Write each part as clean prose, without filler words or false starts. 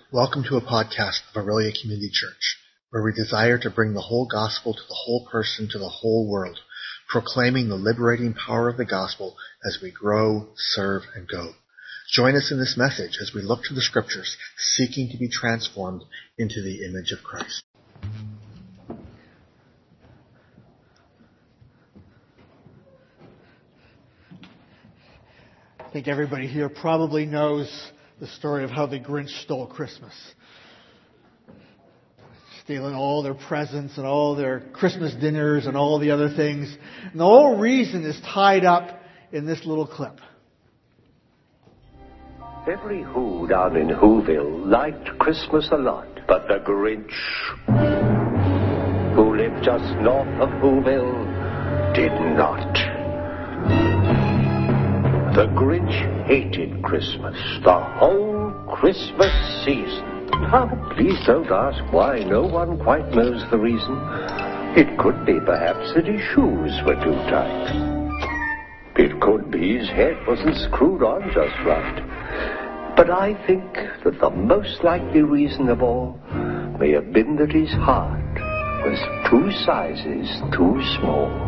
Welcome to a podcast of Aurelia Community Church, where we desire to bring the whole gospel to the whole person, to the whole world, proclaiming the liberating power of the gospel as we grow, serve, and go. Join us in this message as we look to the scriptures, seeking to be transformed into the image of Christ. I think everybody here probably knows the story of how the Grinch stole Christmas. Stealing all their presents and all their Christmas dinners and all the other things. And the whole reason is tied up in this little clip. Every Who down in Whoville liked Christmas a lot, but the Grinch, who lived just north of Whoville, did not. The Grinch hated Christmas, the whole Christmas season. Now, please don't ask why. No one quite knows the reason. It could be perhaps that his shoes were too tight. It could be his head wasn't screwed on just right. But I think that the most likely reason of all may have been that his heart was 2 sizes too small.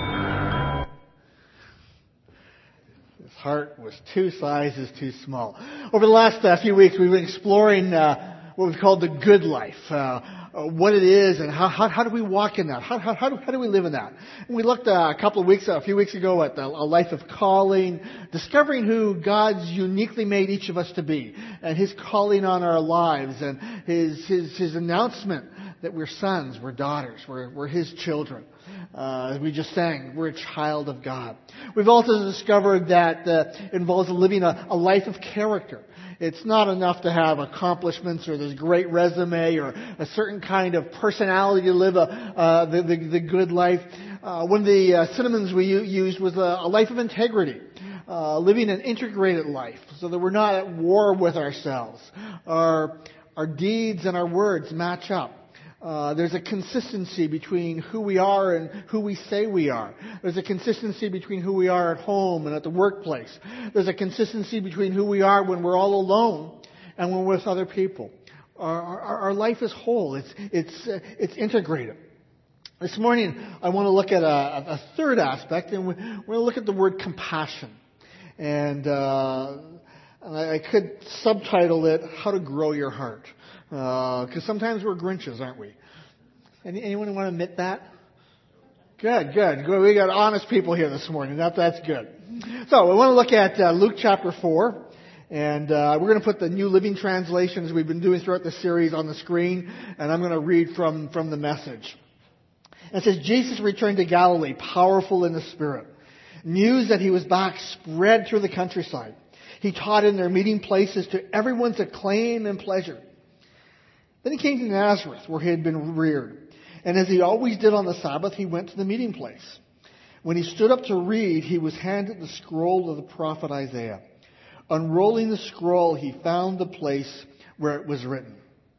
Heart was 2 sizes too small. Over the last few weeks, we've been exploring what we've called the good life, what it is, and how do we walk in that? How do we live in that? And we looked a few weeks ago at a life of calling, discovering who God's uniquely made each of us to be, and His calling on our lives, and His announcement that we're sons, we're daughters, we're His children. As we just sang, we're a child of God. We've also discovered that it involves living a life of character. It's not enough to have accomplishments or this great resume or a certain kind of personality to live the good life. One of the synonyms we used was a life of integrity. Living an integrated life so that we're not at war with ourselves. Our deeds and our words match up. There's a consistency between who we are and who we say we are. There's a consistency between who we are at home and at the workplace. There's a consistency between who we are when we're all alone and when we're with other people. Our life is whole. It's integrated. This morning, I want to look at a third aspect, and we're going to look at the word compassion. And I could subtitle it, How to Grow Your Heart. Because sometimes we're Grinches, aren't we? Anyone want to admit that? Good. We got honest people here this morning. That's good. So we want to look at Luke chapter 4. And we're going to put the New Living Translation, as we've been doing throughout the series, on the screen. And I'm going to read from the Message. It says, Jesus returned to Galilee, powerful in the Spirit. News that He was back spread through the countryside. He taught in their meeting places to everyone's acclaim and pleasure. Then He came to Nazareth, where He had been reared. And as He always did on the Sabbath, He went to the meeting place. When He stood up to read, He was handed the scroll of the prophet Isaiah. Unrolling the scroll, He found the place where it was written,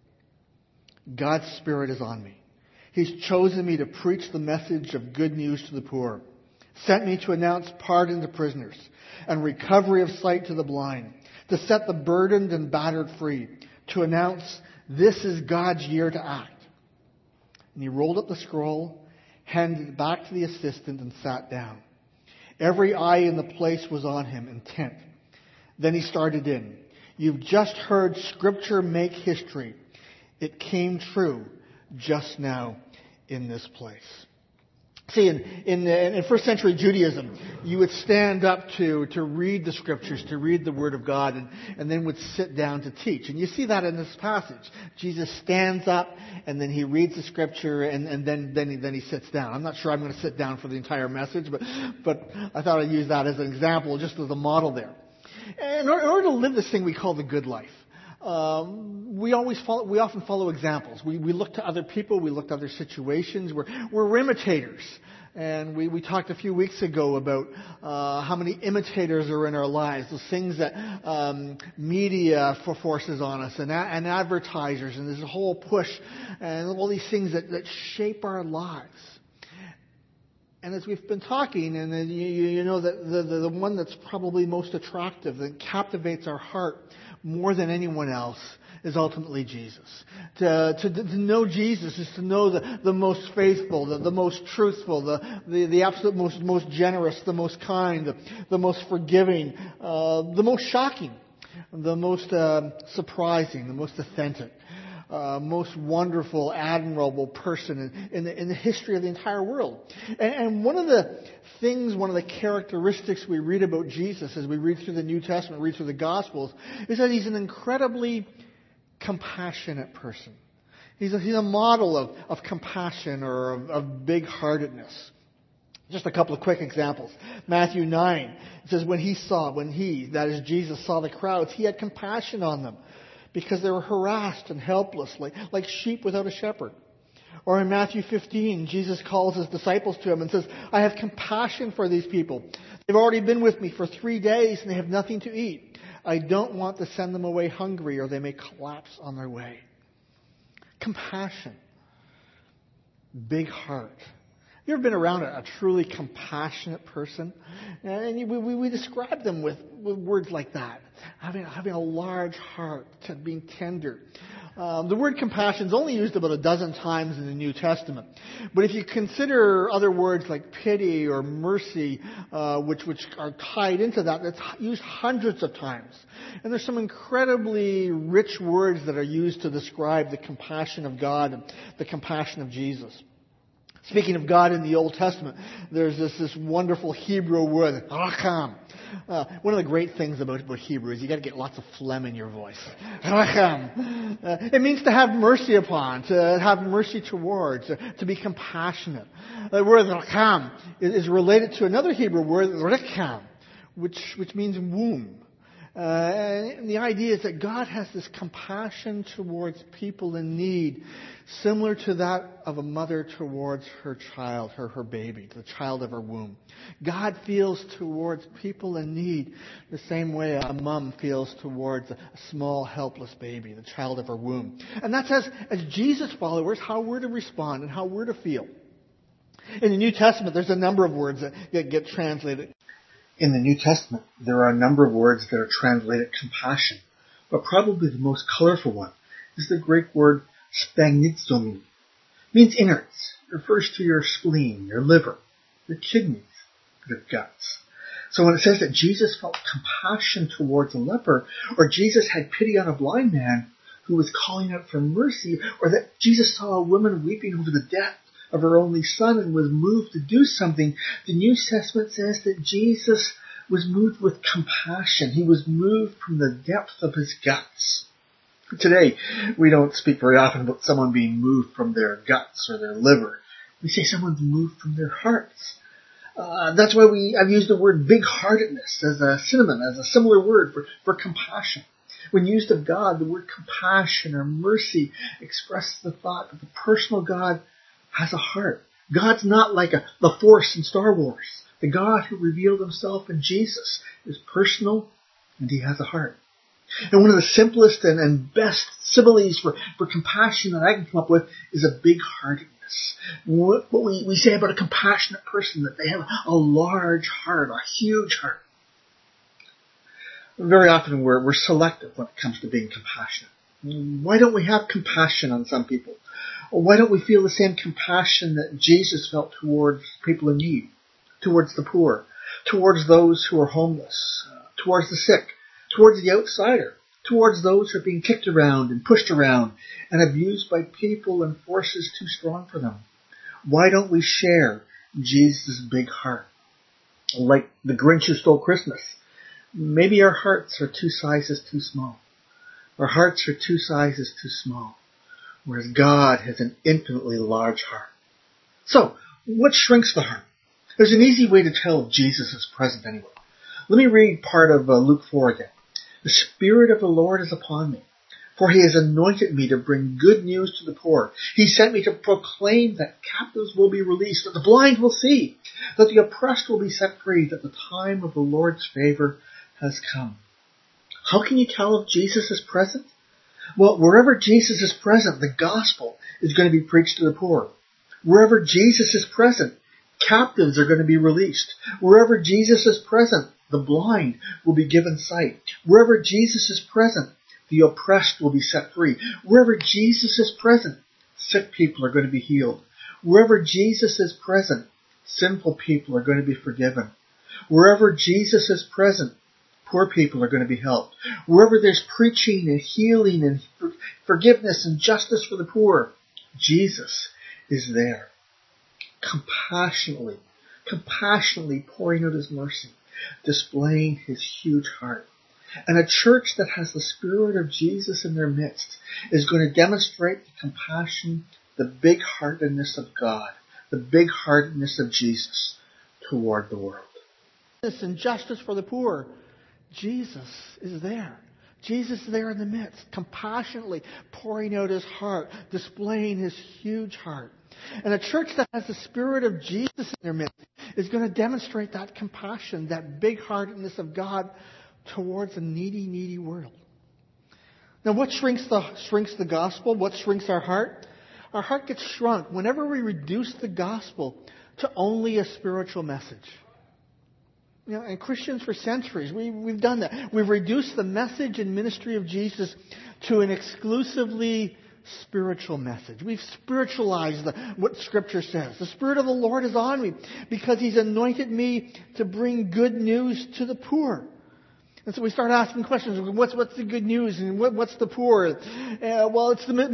God's Spirit is on me. He's chosen me to preach the message of good news to the poor. Sent me to announce pardon to prisoners and recovery of sight to the blind. To set the burdened and battered free. To announce this is God's year to act. And He rolled up the scroll, handed it back to the assistant, and sat down. Every eye in the place was on Him, intent. Then He started in. You've just heard Scripture make history. It came true just now in this place. See, in first century Judaism, you would stand up to read the Scriptures, to read the Word of God, and then would sit down to teach. And you see that in this passage. Jesus stands up, and then He reads the Scripture, and then he sits down. I'm not sure I'm going to sit down for the entire message, but I thought I'd use that as an example, just as a model there. And in order to live this thing we call the good life, we often follow examples. We look to other people. We look to other situations. We're imitators. And we talked a few weeks ago about how many imitators are in our lives. Those things that media forces on us and advertisers. And there's a whole push and all these things that shape our lives. And as we've been talking, and you know that the one that's probably most attractive, that captivates our heart more than anyone else, is ultimately Jesus. To know Jesus is to know the most faithful, the most truthful, the absolute most generous, the most kind, the most forgiving, the most shocking, the most surprising, the most authentic, most wonderful, admirable person in the history of the entire world. And one of the characteristics we read about Jesus as we read through the New Testament, read through the Gospels, is that he's an incredibly compassionate person. He's a model of compassion or of big-heartedness. Just a couple of quick examples. Matthew 9, it says, when that is Jesus, saw the crowds, he had compassion on them because they were harassed and helpless, like sheep without a shepherd. Or in Matthew 15, Jesus calls his disciples to him and says, I have compassion for these people. They've already been with me for 3 days and they have nothing to eat. I don't want to send them away hungry or they may collapse on their way. Compassion. Big heart. You ever been around a truly compassionate person? And we describe them with words like that. Having a large heart, being tender. The word compassion is only used about 12 times in the New Testament. But if you consider other words like pity or mercy, which are tied into that, it's used hundreds of times. And there's some incredibly rich words that are used to describe the compassion of God and the compassion of Jesus. Speaking of God in the Old Testament, there's this wonderful Hebrew word, racham. One of the great things about Hebrew is you got to get lots of phlegm in your voice. Racham. It means to have mercy upon, to have mercy towards, to be compassionate. The word racham is related to another Hebrew word, rekam, which means womb. And the idea is that God has this compassion towards people in need, similar to that of a mother towards her child, her baby, the child of her womb. God feels towards people in need the same way a mom feels towards a small, helpless baby, the child of her womb. And that's as Jesus followers, how we're to respond and how we're to feel. In the New Testament, there's a number of words that get translated. In the New Testament, there are a number of words that are translated compassion, but probably the most colorful one is the Greek word splanchnostomy. It means innards. It refers to your spleen, your liver, your kidneys, your guts. So when it says that Jesus felt compassion towards a leper, or Jesus had pity on a blind man who was calling out for mercy, or that Jesus saw a woman weeping over the death of her only son and was moved to do something, the New Testament says that Jesus was moved with compassion. He was moved from the depth of his guts. Today, we don't speak very often about someone being moved from their guts or their liver. We say someone's moved from their hearts. That's why I've used the word big-heartedness as a synonym, as a similar word for compassion. When used of God, the word compassion or mercy expresses the thought that the personal God has a heart. God's not like the Force in Star Wars. The God who revealed himself in Jesus is personal and he has a heart. And one of the simplest and best similes for compassion that I can come up with is a big-heartedness. What we say about a compassionate person, that they have a large heart, a huge heart. Very often we're selective when it comes to being compassionate. Why don't we have compassion on some people? Or why don't we feel the same compassion that Jesus felt towards people in need, towards the poor, towards those who are homeless, towards the sick, towards the outsider, towards those who are being kicked around and pushed around and abused by people and forces too strong for them? Why don't we share Jesus' big heart? Like the Grinch who stole Christmas. Maybe our hearts are 2 sizes too small. Our hearts are 2 sizes too small, whereas God has an infinitely large heart. So, what shrinks the heart? There's an easy way to tell if Jesus is present anyway. Let me read part of Luke 4 again. The Spirit of the Lord is upon me, for he has anointed me to bring good news to the poor. He sent me to proclaim that captives will be released, that the blind will see, that the oppressed will be set free, that the time of the Lord's favor has come. How can you tell if Jesus is present? Well, wherever Jesus is present, the gospel is going to be preached to the poor. Wherever Jesus is present, captives are going to be released. Wherever Jesus is present, the blind will be given sight. Wherever Jesus is present, The oppressed will be set free. Wherever Jesus is present, sick people are going to be healed. Wherever Jesus is present, sinful people are going to be forgiven. Wherever Jesus is present, poor people are going to be helped. Wherever there's preaching and healing and forgiveness and justice for the poor, Jesus is there. Compassionately pouring out his mercy, displaying his huge heart. And a church that has the Spirit of Jesus in their midst is going to demonstrate the compassion, the big-heartedness of God, the big-heartedness of Jesus toward the world. And justice for the poor. Jesus is there. Jesus is there in the midst, compassionately pouring out his heart, displaying his huge heart. And a church that has the Spirit of Jesus in their midst is going to demonstrate that compassion, that big-heartedness of God towards a needy world. Now, what shrinks the gospel? What shrinks our heart? Our heart gets shrunk whenever we reduce the gospel to only a spiritual message. And Christians for centuries, we've done that. We've reduced the message and ministry of Jesus to an exclusively spiritual message. We've spiritualized what Scripture says. The Spirit of the Lord is on me because He's anointed me to bring good news to the poor. And so we start asking questions. What's the good news and what's the poor? Well,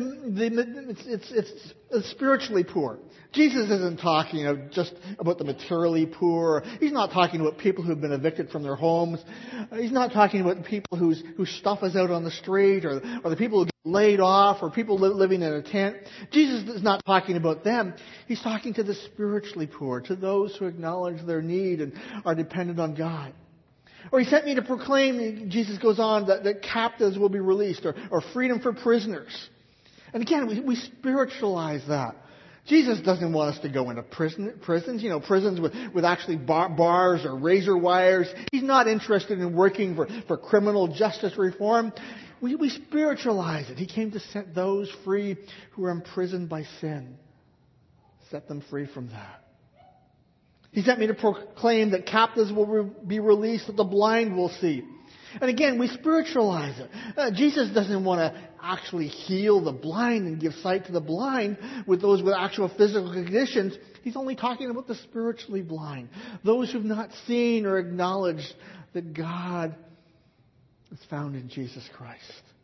it's spiritually poor. Jesus isn't talking just about the materially poor. He's not talking about people who've been evicted from their homes. He's not talking about people whose stuff is out on the street or the people who get laid off or people living in a tent. Jesus is not talking about them. He's talking to the spiritually poor, to those who acknowledge their need and are dependent on God. Or He sent me to proclaim, Jesus goes on, that captives will be released or freedom for prisoners. And again, we spiritualize that. Jesus doesn't want us to go into prisons, prisons with actually bars or razor wires. He's not interested in working for criminal justice reform. We spiritualize it. He came to set those free who are imprisoned by sin. Set them free from that. He sent me to proclaim that captives will be released, that the blind will see. And again, we spiritualize it. Jesus doesn't want to actually heal the blind and give sight to the blind with those with actual physical conditions. He's only talking about the spiritually blind. Those who've not seen or acknowledged that God is found in Jesus Christ.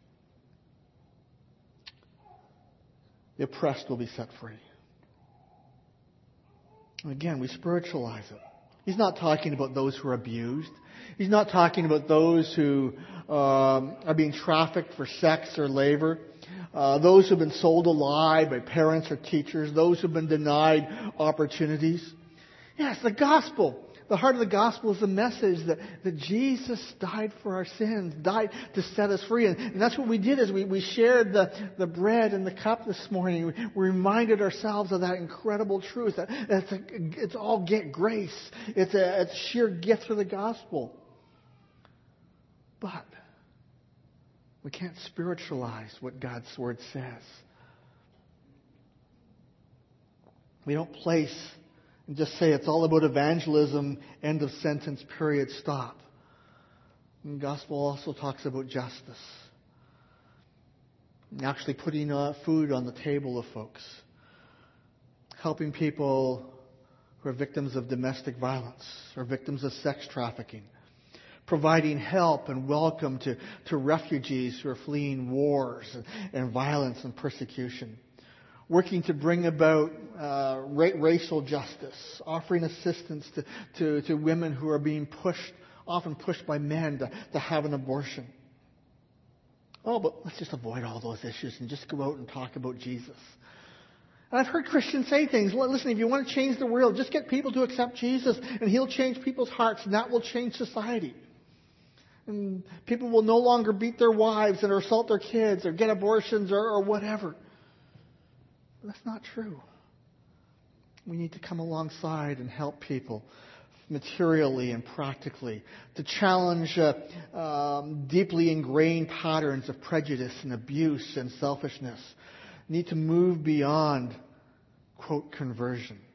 The oppressed will be set free. And again, we spiritualize it. He's not talking about those who are abused. He's not talking about those who are being trafficked for sex or labor. Those who have been sold a lie by parents or teachers. Those who have been denied opportunities. Yes, the gospel. The heart of the gospel is the message that Jesus died for our sins, died to set us free. And that's what we did is we shared the bread and the cup this morning. We reminded ourselves of that incredible truth. That it's all grace. It's a sheer gift for the gospel. But we can't spiritualize what God's Word says. We don't place and just say it's all about evangelism, end of sentence, period, stop. And the gospel also talks about justice. And actually putting food on the table of folks. Helping people who are victims of domestic violence or victims of sex trafficking. Providing help and welcome to refugees who are fleeing wars and violence and persecution. Working to bring about racial justice, offering assistance to women who are being often pushed by men to have an abortion. Oh, but let's just avoid all those issues and just go out and talk about Jesus. And I've heard Christians say things, listen, if you want to change the world, just get people to accept Jesus and He'll change people's hearts and that will change society. And people will no longer beat their wives or assault their kids or get abortions or whatever. But that's not true. We need to come alongside and help people materially and practically to challenge deeply ingrained patterns of prejudice and abuse and selfishness. We need to move beyond, quote, conversion.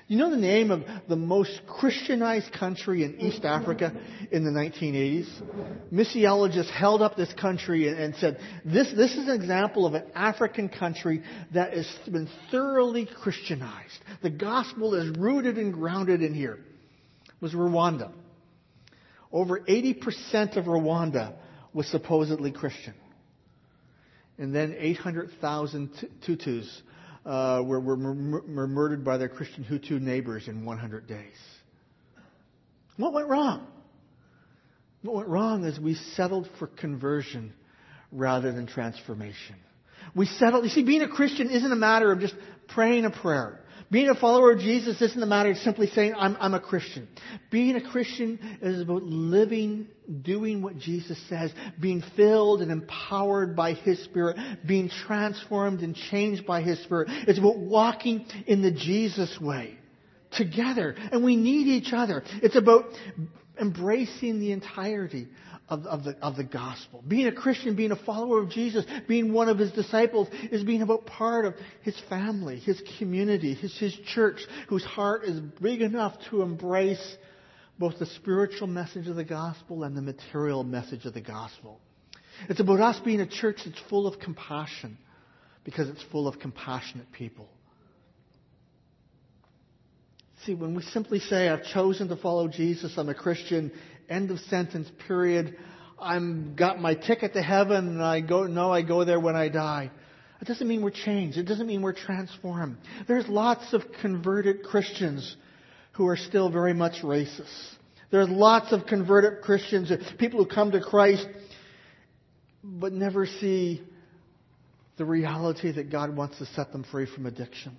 You know the name of the most Christianized country in East Africa in the 1980s? Missiologists held up this country and said, this is an example of an African country that has been thoroughly Christianized. The gospel is rooted and grounded in here. It was Rwanda. Over 80% of Rwanda was supposedly Christian. And then 800,000 Tutus were murdered by their Christian Hutu neighbors in 100 days. What went wrong? What went wrong is we settled for conversion rather than transformation. We settled. You see, being a Christian isn't a matter of just praying a prayer. Being a follower of Jesus isn't a matter of simply saying, I'm a Christian. Being a Christian is about living, doing what Jesus says, being filled and empowered by His Spirit, being transformed and changed by His Spirit. It's about walking in the Jesus way together. And we need each other. It's about embracing the entirety of the gospel. Being a Christian, being a follower of Jesus, being one of His disciples is being about part of His family, His community, His church, whose heart is big enough to embrace both the spiritual message of the gospel and the material message of the gospel. It's about us being a church that's full of compassion because it's full of compassionate people. See, when we simply say, I've chosen to follow Jesus, I'm a Christian, end of sentence, period, I've got my ticket to heaven, and I go there when I die. It doesn't mean we're changed. It doesn't mean we're transformed. There's lots of converted Christians who are still very much racist. There's lots of converted Christians, people who come to Christ, but never see the reality that God wants to set them free from addictions,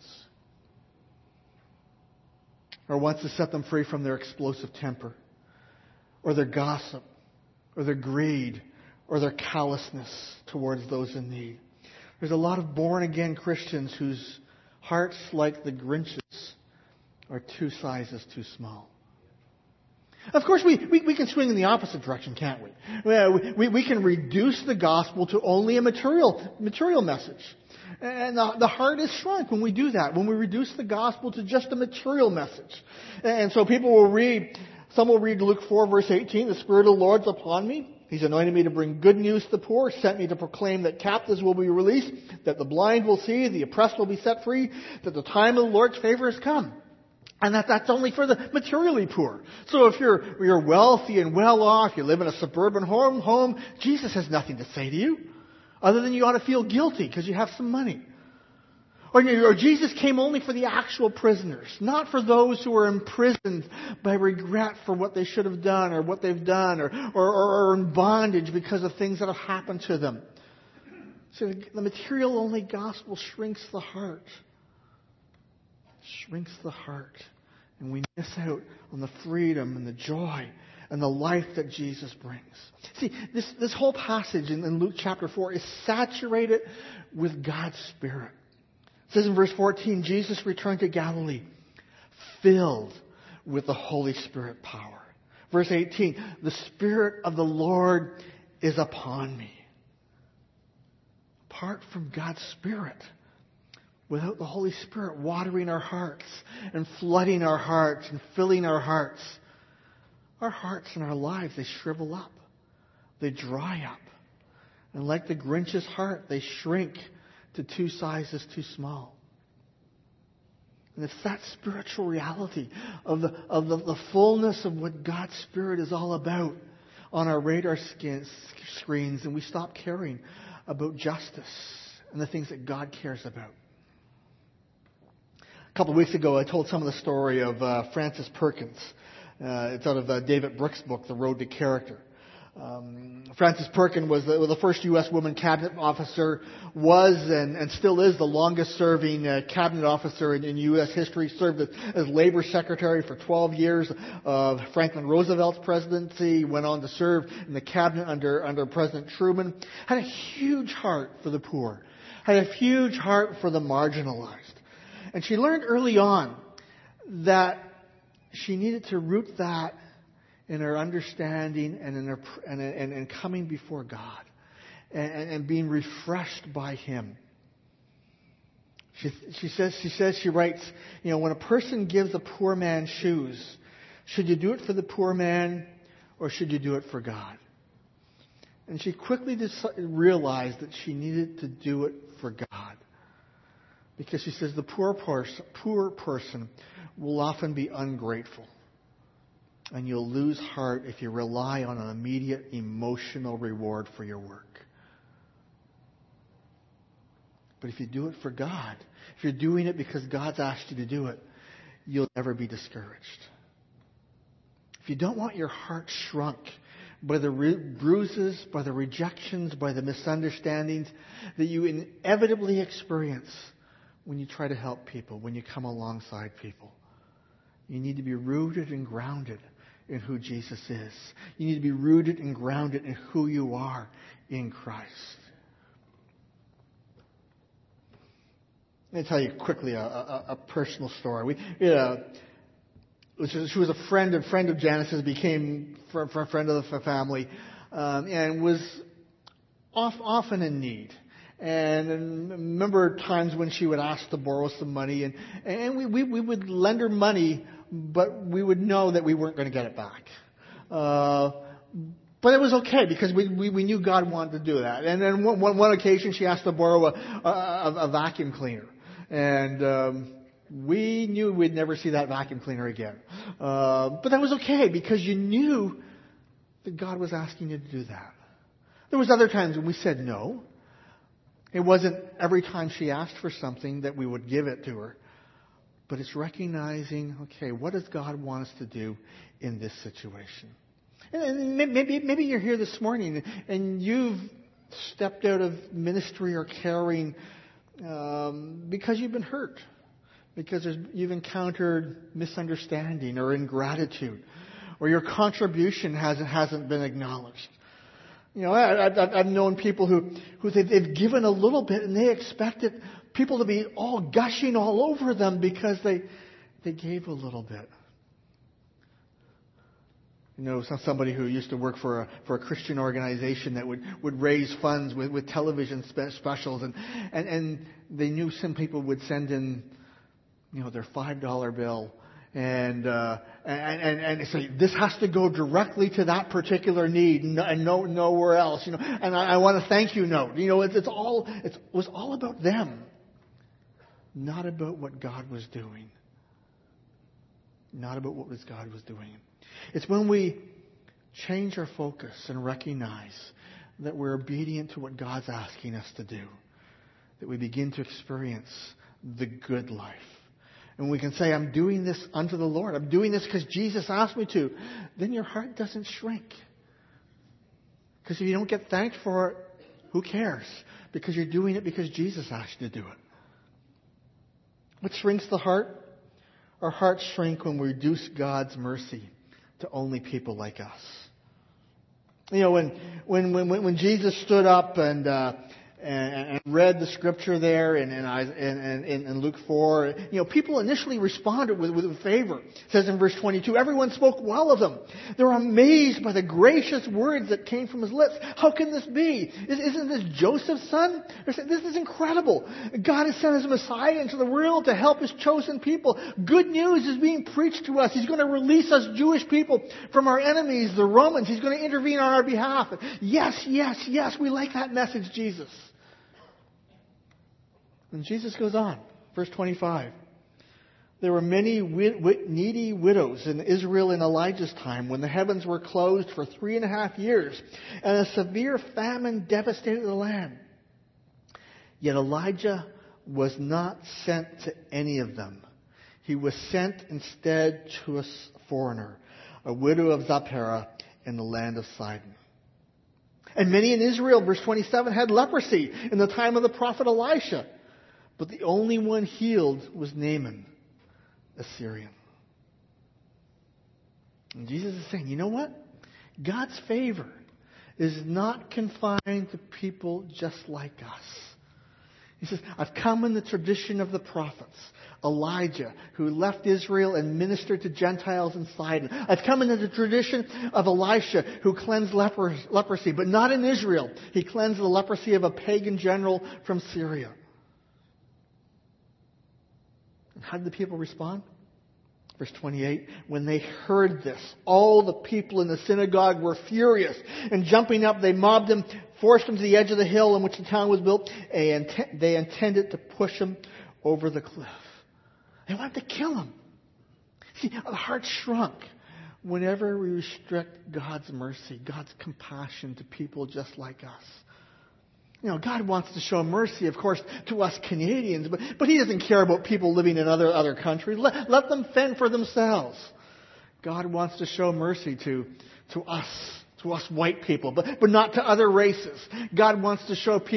or wants to set them free from their explosive temper, or their gossip, or their greed, or their callousness towards those in need. There's a lot of born-again Christians whose hearts, like the Grinch's, are 2 sizes too small. Of course, we can swing in the opposite direction, can't we? We can reduce the gospel to only a material message. And the heart is shrunk when we do that, when we reduce the gospel to just a material message. And so some will read Luke 4, verse 18, the Spirit of the Lord's upon me. He's anointed me to bring good news to the poor, sent me to proclaim that captives will be released, that the blind will see, the oppressed will be set free, that the time of the Lord's favor has come. And that's only for the materially poor. So if you're wealthy and well off, you live in a suburban home, Jesus has nothing to say to you, other than you ought to feel guilty because you have some money. Or Jesus came only for the actual prisoners, not for those who are imprisoned by regret for what they should have done or what they've done, or in bondage because of things that have happened to them. So the material-only gospel shrinks the heart. Shrinks the heart. And we miss out on the freedom and the joy and the life that Jesus brings. See, this whole passage in Luke chapter 4 is saturated with God's Spirit. It says in verse 14, Jesus returned to Galilee, filled with the Holy Spirit power. Verse 18, the Spirit of the Lord is upon me. Apart from God's Spirit, without the Holy Spirit watering our hearts and flooding our hearts and filling our hearts and our lives, they shrivel up. They dry up. And like the Grinch's heart, they shrink to 2 sizes too small. And it's that spiritual reality of the fullness of what God's Spirit is all about on our radar screens, and we stop caring about justice and the things that God cares about. A couple of weeks ago, I told some of the story of Frances Perkins. It's out of David Brooks' book, The Road to Character. Frances Perkins was the first U.S. woman cabinet officer, was and still is the longest-serving cabinet officer in U.S. history, served as labor secretary for 12 years of Franklin Roosevelt's presidency, went on to serve in the cabinet under President Truman, had a huge heart for the poor, had a huge heart for the marginalized. And she learned early on that she needed to root that in her understanding and coming before God and being refreshed by Him. She writes, when a person gives a poor man shoes, should you do it for the poor man or should you do it for God? And she quickly realized that she needed to do it for God. Because she says the poor person will often be ungrateful. And you'll lose heart if you rely on an immediate emotional reward for your work. But if you do it for God, if you're doing it because God's asked you to do it, you'll never be discouraged. If you don't want your heart shrunk by the bruises, by the rejections, by the misunderstandings that you inevitably experience when you try to help people, when you come alongside people, you need to be rooted and grounded in who Jesus is. You need to be rooted and grounded in who you are in Christ. Let me tell you quickly a personal story. She was a friend of Janice's, became a friend of the family, and was often in need. And I remember times when she would ask to borrow some money, and we would lend her money, but we would know that we weren't going to get it back. But it was okay because we knew God wanted to do that. And then one occasion she asked to borrow a vacuum cleaner. And we knew we'd never see that vacuum cleaner again. But that was okay because you knew that God was asking you to do that. There was other times when we said no. It wasn't every time she asked for something that we would give it to her. But it's recognizing, okay, what does God want us to do in this situation? And maybe you're here this morning and you've stepped out of ministry or caring because you've been hurt. Because you've encountered misunderstanding or ingratitude. Or your contribution hasn't been acknowledged. I've known people who they've given a little bit and they expected people to be all gushing all over them because they gave a little bit. Somebody who used to work for a Christian organization that would raise funds with television specials, and they knew some people would send in their $5 bill. And say this has to go directly to that particular need and nowhere else. And I want to thank you note. It was all about them, not about what God was doing. Not about what God was doing. It's when we change our focus and recognize that we're obedient to what God's asking us to do, that we begin to experience the good life. And we can say, I'm doing this unto the Lord. I'm doing this because Jesus asked me to. Then your heart doesn't shrink. Because if you don't get thanked for it, who cares? Because you're doing it because Jesus asked you to do it. What shrinks the heart? Our hearts shrink when we reduce God's mercy to only people like us. When Jesus stood up and read the scripture there in Luke 4, people initially responded with favor. It says in verse 22, everyone spoke well of him. They were amazed by the gracious words that came from his lips. How can this be? Isn't this Joseph's son? They said, this is incredible. God has sent his Messiah into the world to help his chosen people. Good news is being preached to us. He's going to release us Jewish people from our enemies, the Romans. He's going to intervene on our behalf. Yes, we like that message, Jesus. And Jesus goes on, verse 25. There were many needy widows in Israel in Elijah's time when the heavens were closed for 3.5 years and a severe famine devastated the land. Yet Elijah was not sent to any of them. He was sent instead to a foreigner, a widow of Zarephath in the land of Sidon. And many in Israel, verse 27, had leprosy in the time of the prophet Elisha. But the only one healed was Naaman, a Syrian. And Jesus is saying, you know what? God's favor is not confined to people just like us. He says, I've come in the tradition of the prophets. Elijah, who left Israel and ministered to Gentiles in Sidon. I've come into the tradition of Elisha, who cleansed leprosy, but not in Israel. He cleansed the leprosy of a pagan general from Syria. And how did the people respond? Verse 28, when they heard this, all the people in the synagogue were furious. And jumping up, they mobbed him, forced him to the edge of the hill in which the town was built. And they intended to push him over the cliff. They wanted to kill him. See, the heart shrunk whenever we restrict God's mercy, God's compassion to people just like us. You know, God wants to show mercy, of course, to us Canadians, but He doesn't care about people living in other countries. Let them fend for themselves. God wants to show mercy to us white people, but not to other races. God wants to show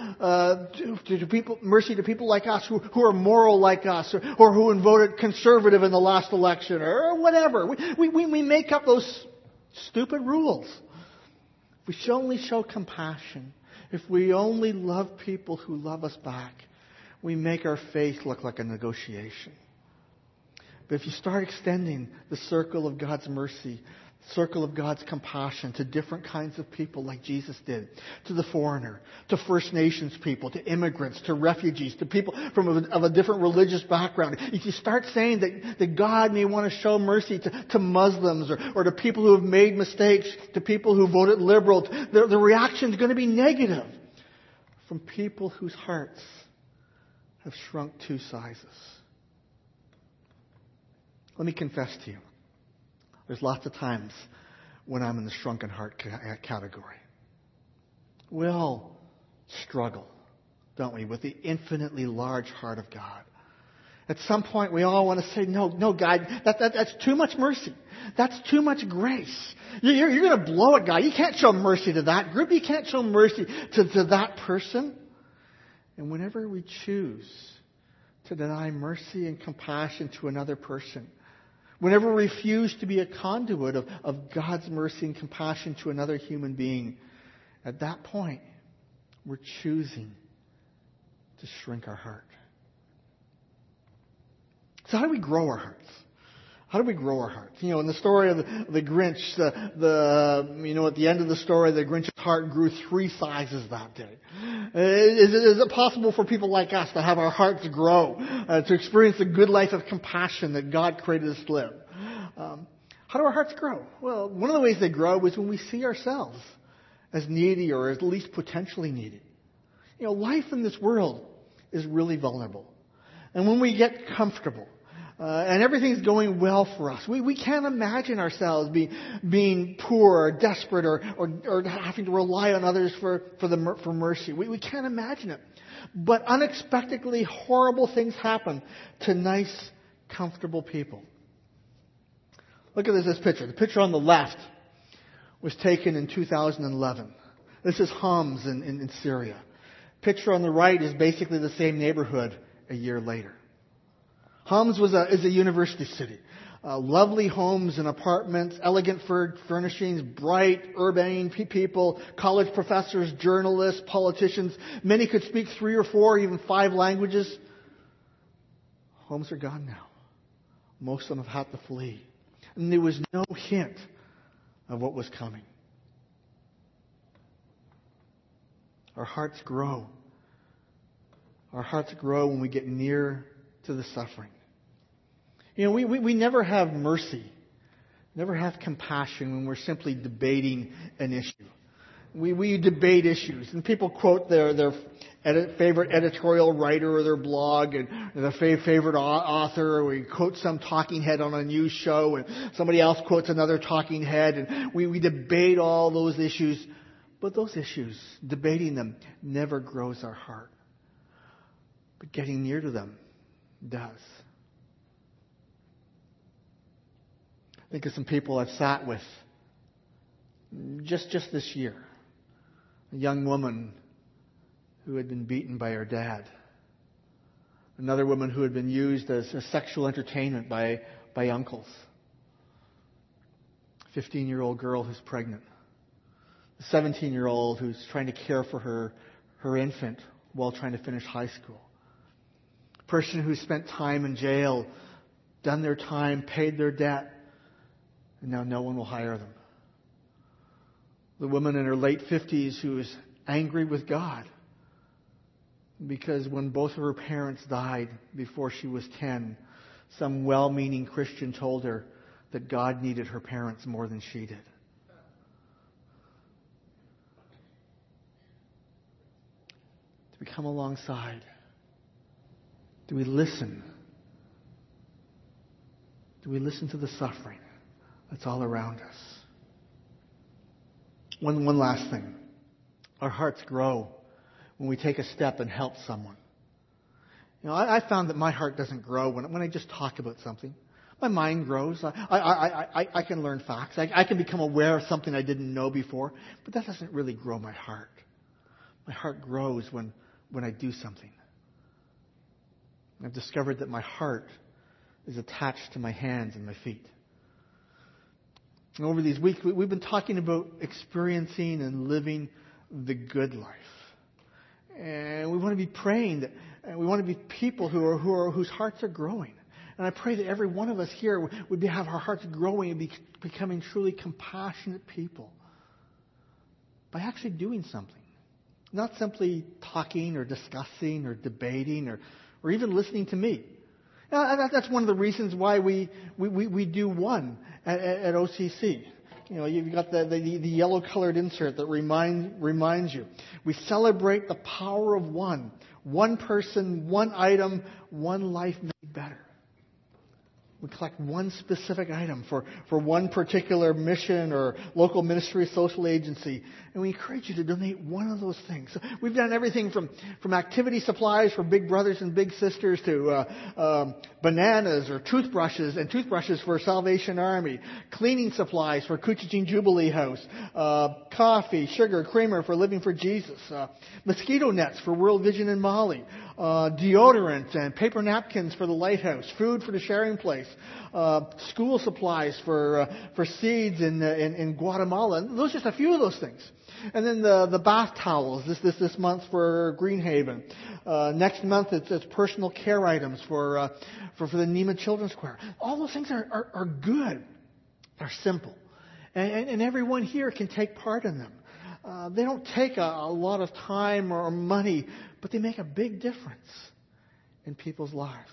mercy to people like us who are moral like us, or who voted conservative in the last election, or whatever. We make up those stupid rules. We should only show compassion. If we only love people who love us back, we make our faith look like a negotiation. But if you start extending the circle of God's mercy, circle of God's compassion to different kinds of people like Jesus did, to the foreigner, to First Nations people, to immigrants, to refugees, to people of a different religious background, if you start saying that God may want to show mercy to Muslims or to people who have made mistakes, to people who voted liberal, the reaction is going to be negative from people whose hearts have shrunk 2 sizes. Let me confess to you. There's lots of times when I'm in the shrunken heart category. We all struggle, don't we, with the infinitely large heart of God. At some point, we all want to say, no, God, that's too much mercy. That's too much grace. You're going to blow it, God. You can't show mercy to that group. You can't show mercy to that person. And whenever we choose to deny mercy and compassion to another person, whenever we refuse to be a conduit of God's mercy and compassion to another human being, at that point, we're choosing to shrink our heart. So how do we grow our hearts? How do we grow our hearts? You know, in the story of the Grinch, at the end of the story, the Grinch's heart grew 3 sizes that day. Is it possible for people like us to have our hearts grow, to experience the good life of compassion that God created us to live? How do our hearts grow? Well, one of the ways they grow is when we see ourselves as needy, or at least potentially needy. You know, life in this world is really vulnerable. And when we get comfortable, and everything's going well for us, we can't imagine ourselves being poor or desperate or having to rely on others for mercy. We can't imagine it. But unexpectedly horrible things happen to nice, comfortable people. Look at this picture. The picture on the left was taken in 2011. This is Homs in Syria. Picture on the right is basically the same neighborhood a year later. Homs is a university city. Lovely homes and apartments, elegant furnishings, bright, urbane people, college professors, journalists, politicians. Many could speak 3 or 4, even 5 languages. Homes are gone now. Most of them have had to flee. And there was no hint of what was coming. Our hearts grow. Our hearts grow when we get near to the suffering. You know, we never have mercy, never have compassion when we're simply debating an issue. We debate issues, and people quote their favorite editorial writer or their blog, and their favorite author, or we quote some talking head on a news show, and somebody else quotes another talking head, and we debate all those issues. But those issues, debating them, never grows our heart. But getting near to them does. Think of some people I've sat with just this year. A young woman who had been beaten by her dad. Another woman who had been used as a sexual entertainment by uncles. A 15-year-old girl who's pregnant. A 17-year-old who's trying to care for her infant while trying to finish high school. A person who spent time in jail, done their time, paid their debt, and now no one will hire them. The woman in her late 50s who is angry with God because when both of her parents died before she was 10, some well-meaning Christian told her that God needed her parents more than she did. Do we come alongside? Do we listen? Do we listen to the suffering that's all around us? One last thing. Our hearts grow when we take a step and help someone. I found that my heart doesn't grow when I just talk about something. My mind grows. I can learn facts. I can become aware of something I didn't know before. But that doesn't really grow my heart. My heart grows when I do something. I've discovered that my heart is attached to my hands and my feet. And over these weeks, we've been talking about experiencing and living the good life. And we want to be praying that, and we want to be people whose hearts are growing. And I pray that every one of us here would have our hearts growing and becoming truly compassionate people by actually doing something. Not simply talking or discussing or debating or even listening to me. That's one of the reasons why we do one at OCC. You've got the yellow-colored insert that reminds you. We celebrate the power of one person, one item, one life made better. We collect one specific item for one particular mission or local ministry, social agency, and we encourage you to donate one of those things. So we've done everything from activity supplies for big brothers and big sisters to bananas or toothbrushes for Salvation Army, cleaning supplies for Couchiching Jubilee House, coffee, sugar, creamer for Living for Jesus, mosquito nets for World Vision in Mali, deodorant and paper napkins for the Lighthouse, food for the Sharing Place, school supplies for seeds in Guatemala. And those are just a few of those things. And then the bath towels this month for Greenhaven. Next month it's personal care items for the Nima Children's Choir. All those things are good. They're simple, and everyone here can take part in them. They don't take a lot of time or money, but they make a big difference in people's lives.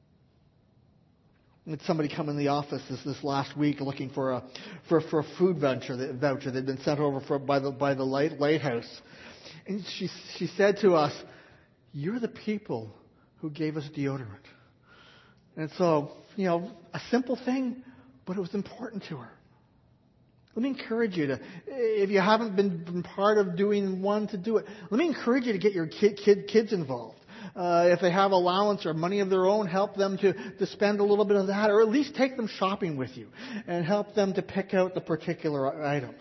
I had somebody come in the office this last week looking for a food voucher that had been sent over by the Lighthouse, and she said to us, "You're the people who gave us deodorant." And so, a simple thing, but it was important to her. Let me encourage you to, if you haven't been part of doing one, to do it. Let me encourage you to get your kids involved. If they have allowance or money of their own, help them to spend a little bit of that, or at least take them shopping with you and help them to pick out the particular items.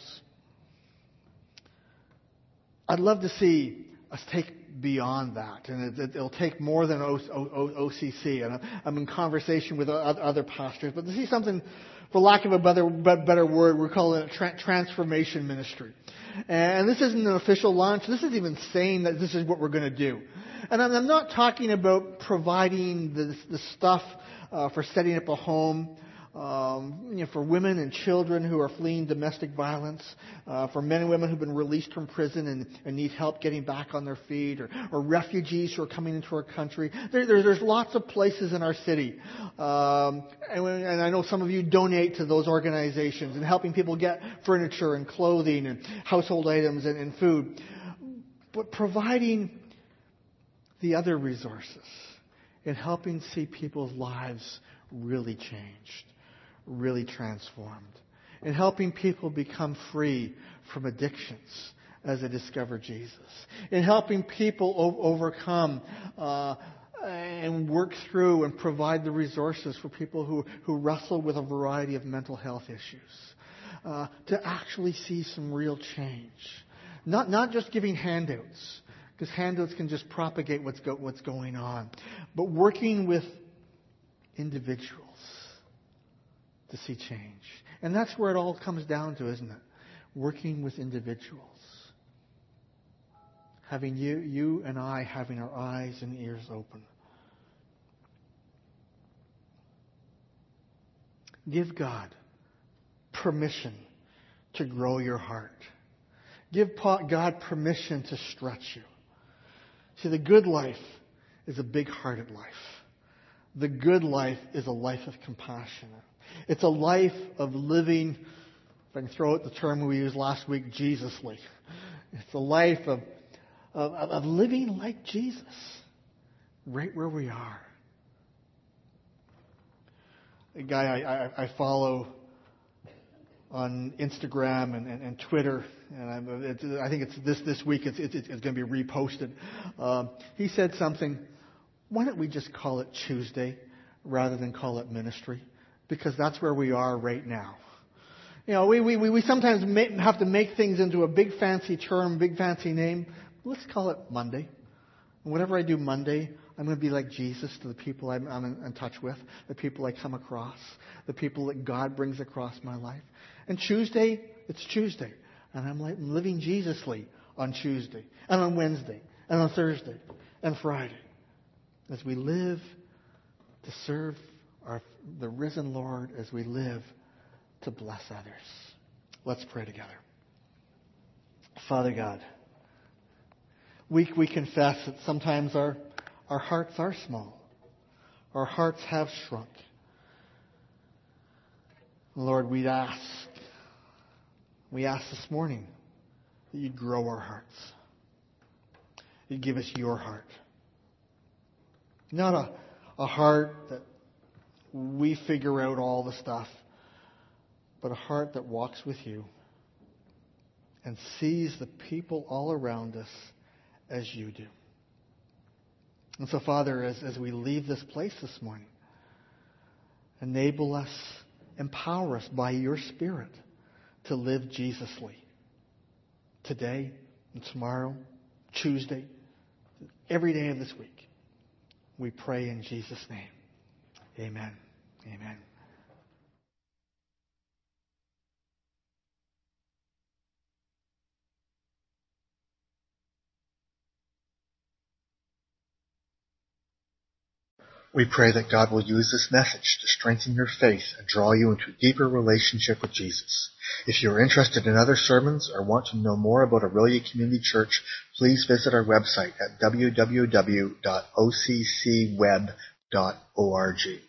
I'd love to see us take beyond that, and it'll take more than OCC. And I'm in conversation with other pastors, but to see something, for lack of a better word, we're calling it transformation ministry. And this isn't an official launch. This is even saying that this is what we're going to do. And I'm not talking about providing the stuff for setting up a home, for women and children who are fleeing domestic violence, for men and women who've been released from prison and need help getting back on their feet, or refugees who are coming into our country. There's lots of places in our city. And I know some of you donate to those organizations and helping people get furniture and clothing and household items and food. But providing the other resources and helping see people's lives really changed, really transformed, and helping people become free from addictions as they discover Jesus, and helping people overcome and work through and provide the resources for people who wrestle with a variety of mental health issues, to actually see some real change. Not just giving handouts, because handouts can just propagate what's going on, but working with individuals to see change. And that's where it all comes down to, isn't it? Working with individuals. Having you and I having our eyes and ears open. Give God permission to grow your heart. Give God permission to stretch you. See, the good life is a big-hearted life. The good life is a life of compassion. It's a life of living, if I can throw out the term we used last week, Jesusly. It's a life of living like Jesus, right where we are. A guy I follow on Instagram and Twitter, and I think it's this week it's going to be reposted. He said something. Why don't we just call it Tuesday rather than call it ministry? Because that's where we are right now. You know, we sometimes have to make things into a big fancy term, big fancy name. Let's call it Monday. And whatever I do Monday, I'm going to be like Jesus to the people I'm in touch with, the people I come across, the people that God brings across my life. And Tuesday, it's Tuesday. And I'm like living Jesusly on Tuesday, and on Wednesday, and on Thursday, and Friday. As we live to serve the risen Lord, as we live to bless others. Let's pray together. Father God, we confess that sometimes our hearts are small. Our hearts have shrunk. Lord, we ask this morning that you'd grow our hearts. You'd give us your heart. Not a heart that we figure out all the stuff, but a heart that walks with you and sees the people all around us as you do. And so, Father, as we leave this place this morning, enable us, empower us by your Spirit to live Jesusly. Today and tomorrow, Tuesday, every day of this week. We pray in Jesus' name. Amen. Amen. We pray that God will use this message to strengthen your faith and draw you into a deeper relationship with Jesus. If you are interested in other sermons or want to know more about Aurelia Community Church, please visit our website at www.occweb.org.